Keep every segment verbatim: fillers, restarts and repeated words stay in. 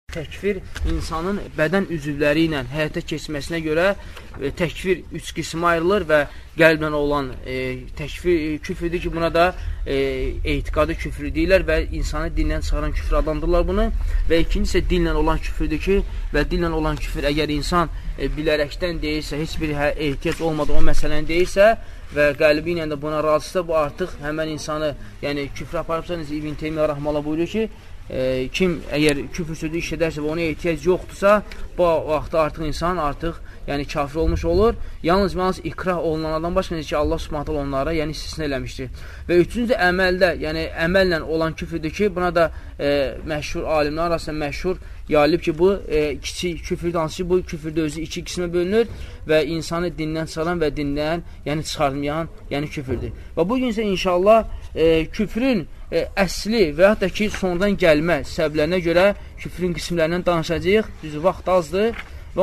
Təkfir insanın bədən üzvləri ilə həyata keçməsinə görə e, təkfir üç qismə ayrılır və qəlblə olan e, təkfir küfrüdür ki, buna da e, etiqadı küfrü deyirlər və insanı dindən çıxaran küfr adlandırırlar bunu. Və ikincisi dillə olan küfrüdür ki, və dillə olan küfr əgər insan e, bilərəkdən deyirsə, heç bir hə, ehtiyac olmadığı o məsələni deyirsə və qəlbi ilə də buna razısa, bu artıq həmən insanı, yəni küfr aparıbsa, İbn Teymiyyə Rəhməllah buyuruyor ki, E, kim əgər küfür sözü işlədərsə və ona ehtiyac yoxdursa, bu vaxtda artıq insan artıq yəni kafir olmuş olur. Yalnız yalnız ikrah olunanlardan başqa necə ki, Allah Subhanahu taala onlara yəni istisna eləmişdir. Və üçüncü əməldə, yəni əməllə olan küfürdür ki, buna da e, məşhur alimlər arasında məşhur yayılıb ki, bu e, kiçik küfür dansı, bu küfürdə özü iki qismə bölünür və insanı dindən çıxaran və dindən yəni çıxarmayan, yəni küfürdür. Və bu gün isə inşallah e, küfrün e, əsli və yaxud da ki, sonradan gəlmə səbəblərinə görə küfrün qismlərindən danışacağıq. Düzü, vaxt azdır. Və,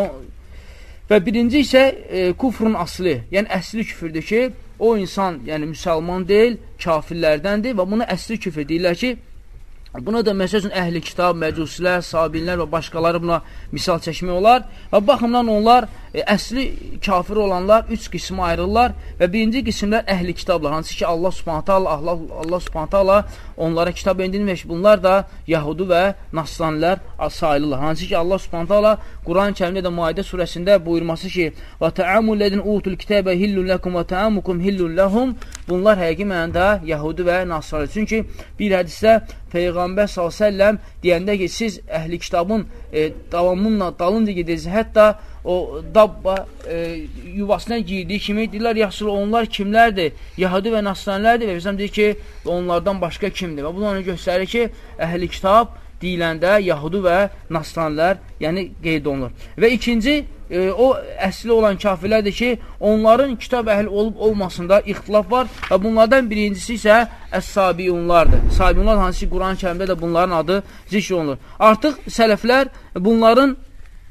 və birinci isə e, kufrun aslı, yəni əsli küfürdür ki, o insan yəni müsəlman deyil, kafirlərdəndir və buna əsli küfür deyirlər ki, buna da məsəl üçün əhli kitab, məcusilər, sabinlər və başqaları buna misal çəkmək olar. Və baxımdan onlar e, əsli kafir olanlar üç qismə ayrılırlar və birinci qismlər əhli kitablar. Hansı ki, Allah Subhanahu taala Allah, Allah Subhanahu taala onlara kitab endirmiş. Bunlar da Yahudu və Nasranilər sayılırlar. Hansı ki, Allah Subhanahu taala Quran-Kərimdə də Maidə surəsində buyurması ki: "Və ta'amul ledin utul kitaba hillun lakum və ta'amukum hillun lahum." Bunlar həqiqi mənada Yahudi və Nasranilər. Çünki bir hədisdə Peyğəmbər sallallahu əleyhi və səlləm deyəndə ki, siz əhli kitabın e, davamınla dalınca gedəcəksiniz. Hətta o dabba e, yuvasına girdiyi kimi deyirlər, yaxşı, onlar kimlərdir? Yahudi və Nasranilərdir və bizim deyir ki, onlardan başqa kimdir? Və bunu onu göstərir ki, əhli kitab deyiləndə Yahudi və Nasranilər yəni qeyd olunur. Və ikinci, e, o əsli olan kafirlərdir ki, onların kitab əhli olub olmasında ixtilaf var və bunlardan birincisi isə Əs-Sabiyunlardır. Sabiyunlar hansı ki, Quran-Kərimdə də bunların adı zikr olunur. Artıq sələflər bunların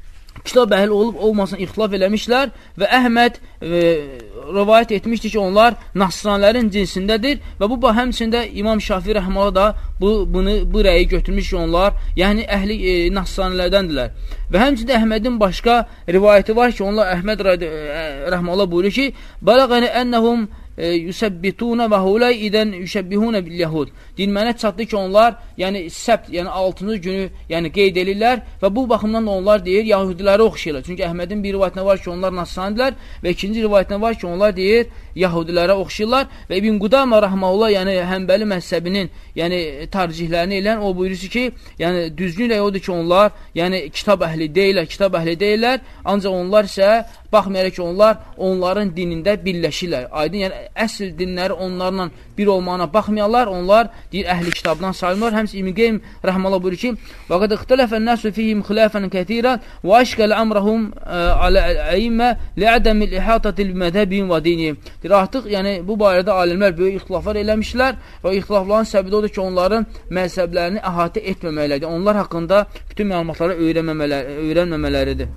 kitab əhli olub olmasını ixtilaf eləmişlər və Əhməd e, rivayət etmişdir ki, onlar Nasranilərin cinsindədir və bu həmçində İmam Şafii rəhməhullah da bu, bunu, bu rəyi götürmüş ki, onlar yəni əhli e, Nasranilərdəndirlər. Və həmçində Əhmədin başqa rivayəti var ki, onlar Əhməd rəhməhullah buyurur ki, "Bəlağəni ennəhum yüsəbbituna və hulay idən yüşəbbihunə bil-yahud." Deyil, mənə çatdı ki, onlar yəni səbt, yəni altıncı günü yəni qeyd edirlər və bu baxımdan da onlar deyir, yahudiləri oxşayırlar. Çünki Əhmədin bir rivayətinə var ki, onlar Nasranidirlər və ikinci rivayətinə var ki, onlar deyir, yahudilərə oxşayırlar və İbn Qudamə rəhməhullah, yəni Həmbəli məzhəbinin yəni tarcihlərini eləyən o buyurusu ki, yəni düzgün rəy odur ki, onlar yəni kitab əhli deyirlər, kitab əhli deyirlər, ancaq onlar isə baxmayaraq ki, onlar onların dinində birləşirlər. Aydın, yəni əsl dinləri onlarla bir olmağına baxmayanlar, onlar deyir, əhli kitabdan sayılmır. Həmçə İbn Qeym rəhməhullah buyurur ki, "Və qad ixtilafən nasu fihim xilafan kəsiran və aşkal amrahum ala əimmə li'adamil ihatati bil-məzhəbihim və dinihim." Deyir, artıq yəni bu barədə alimlər böyük ixtilaflar eləmişlər və ixtilafların səbəbi odur ki, onların məzhəblərini əhatə etməməkləridir. Onlar haqqında bütün məlumatları öyrənməmələridir.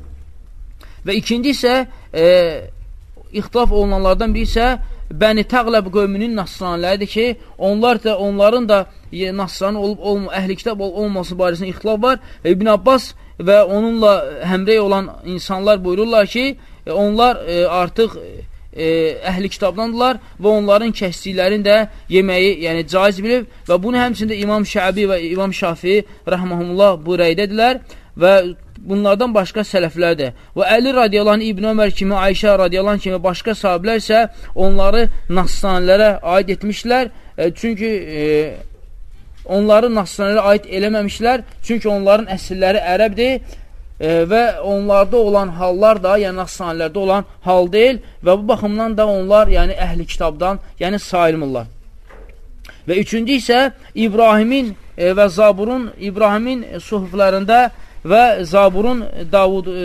Və ikinci isə e, ixtilaf olunanlardan biri isə Bəni Təqləb qövmünün Nasraniləridir ki, onlar da, onların da e, Nasrani olub, olma, əhli kitab ol, olması barəsində ixtilaf var. Və İbn Abbas və onunla həmrəy olan insanlar buyururlar ki, e, onlar e, artıq e, əhli kitabdandırlar və onların kəsdiklərini də yeməyi yəni caiz bilib və bunu həmçində İmam Şəbi və İmam Şafii rəhməhumullah bu rəydədirlər və bunlardan başqa sələflərdir. Və Əli radiyallahu anh, İbn Ömər kimi, Ayşə radiyallahu anh kimi başqa sahiblər isə onları Nasranilərə aid etmişlər. E, çünki e, onları Nasranilərə aid eləməmişlər. Çünki onların əsilləri ərəbdir e, və onlarda olan hallar da, yəni Nasranilərdə olan hal deyil və bu baxımdan da onlar yəni əhli kitabdan yəni sayılmırlar. Və üçüncü isə İbrahimin e, və Zaburun, İbrahimin suhuflarında və Zaburun Davud, e,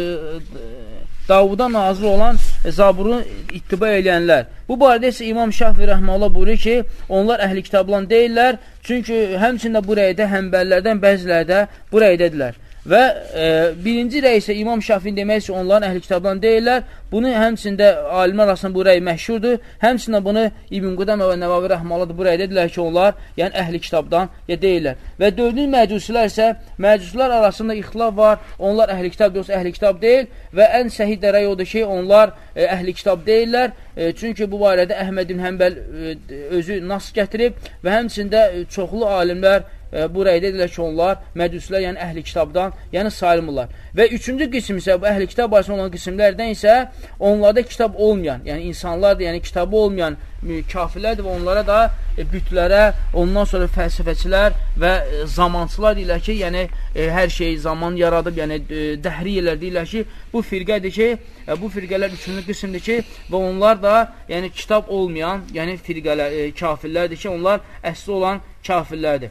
Davuda nazır olan Zaburun ittiba eləyənlər. Bu barədə isə İmam Şafii rəhməhullah buyurur ki, onlar əhli kitablan deyirlər, çünki həmçində bu rəydə həmbəllərdən bəziləri də bu rəydədirlər. Və e, birinci rəy isə İmam Şafinin demək üçün onların əhl-i kitabdan deyirlər. Bunu həmçində alimlər arasında bu rəy məşhurdur. Həmçində bunu İbn Qudamə və Nəvavi Rəhmalı bu rəy dedilər ki, onlar yəni əhl-i kitabdan ya deyirlər. Və dördüncü məcusilər isə məcusilər arasında ixtilaf var. Onlar əhl-i kitab yoxsa əhl-i kitab deyil və ən səhih də rəy odur ki, onlar e, əhl-i kitab deyirlər. E, çünki bu barədə Əhməd ibn Həmbəl e, özü nas gətirib və həmçində e, çoxlu alimlər bu rəydə edirlər ki, onlar məcusilər, yəni əhli kitabdan, yəni sayılmırlar. Və üçüncü qism isə, bu əhli kitab arasında olan qismlərdən isə onlarda kitab olmayan, yəni insanlardır, yəni kitabı olmayan kafirlərdir və onlara da bütlərə, ondan sonra fəlsəfəçilər və zamansılar deyirlər ki, yəni hər şey zaman yaradıb, yəni dəhriyələr deyirlər ki, bu firqədir ki, bu firqələr üçüncü qismdir ki, və onlar da yəni kitab olmayan, yəni firqələr, kafirlərdir ki, onlar əsli olan kafirlərdir.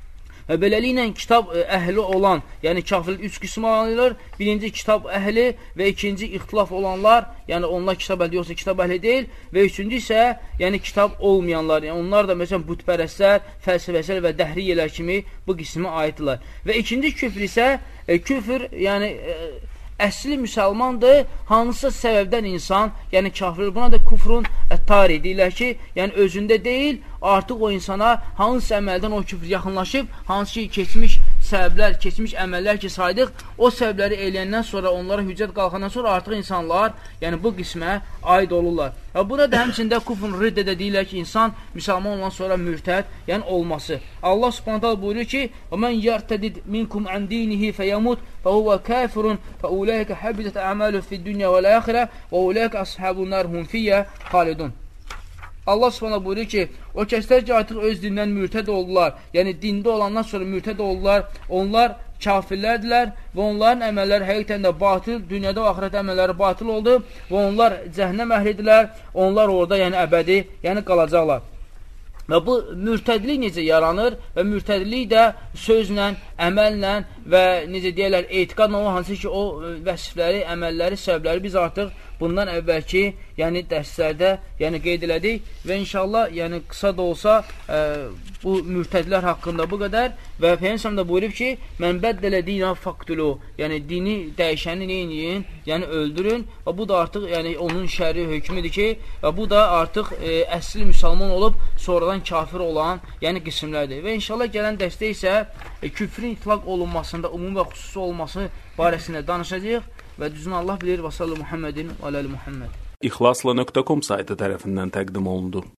Və beləliklə kitab əhli olan, yəni kafirlər üç qismə ayrılır. Birinci kitab əhli və ikinci ixtilaf olanlar, yəni onlar kitab əhli yoxsa kitab əhli deyil. Və üçüncü isə yəni kitab olmayanlar, yəni onlar da məsələn bütpərəstlər, fəlsəfəçilər və dəhriyələr kimi bu qismə aiddirlər. Və ikinci küfr isə e, küfr, yəni e, əsli müsəlmandır, hansısa səbəbdən insan, yəni kafir, buna da kufrun ətari deyirlər ki, yəni özündə deyil, artıq o insana hansı əməldən o küfr yaxınlaşıb, hansı ki, keçmiş səbəblər, keçmiş əməllər ki, saydıq, o səbəbləri eləyəndən sonra, onlara hüccət qalxandan sonra artıq insanlar, yəni bu qismə aid olurlar. Və burada da həmçində kufrun riddə də deyirlər ki, insan müsəlman olan sonra mürtəd, yəni olması. Allah subhanət hala buyuruyor ki, وَمَنْ يَرْتَدِدْ مِنْكُمْ عَنْ دِينِهِ فَيَمُتْ فَهُوَ كَافِرٌ فَأُولَٰئِكَ حَبِطَتْ أَعْمَالُهُمْ فِي الدُّنْيَا وَالْآخِرَةِ وَأُولَٰئِكَ أَصْحَابُ النَّارِ هُمْ فِيهَا خَالِدُونَ. Allah subhanahu buyuruyor ki, o kəslər ki, artıq öz dindən mürtəd oldular, yəni dində olandan sonra mürtəd oldular, onlar kafirlərdilər və onların əməlləri həqiqətən də batıl, dünyada və axirət əməlləri batıl oldu və onlar cəhənnəm əhlidirlər, onlar orada yəni əbədi, yəni qalacaqlar. Və bu mürtədlik necə yaranır və mürtədlik də sözlə, əməllə və necə deyərlər, etiqadla o hansı ki, o vəsifləri, əməlləri, səbəbləri biz artıq bundan əvvəlki yəni dərslərdə yəni qeyd elədik və inşallah yəni qısa da olsa ə, bu mürtədlər haqqında bu qədər və Peygəmbər də buyurub ki, mən bəddələ dinə faqtulu, yəni dini dəyişəni neyin, yəni öldürün və bu da artıq yəni onun şəri hökmüdür ki, və bu da artıq ə, əsli müsəlman olub sonradan kafir olan yəni qismlərdir. Və inşallah gələn dərsdə isə ə, küfrün itlaq olunmasında ümumi və xüsusi olması barəsində danışacağıq. Və düzünü Allah bilir və sallallahu Muhammedin və aləli Muhammed. İxlasla nöqtə com saytı tərəfindən təqdim olundu.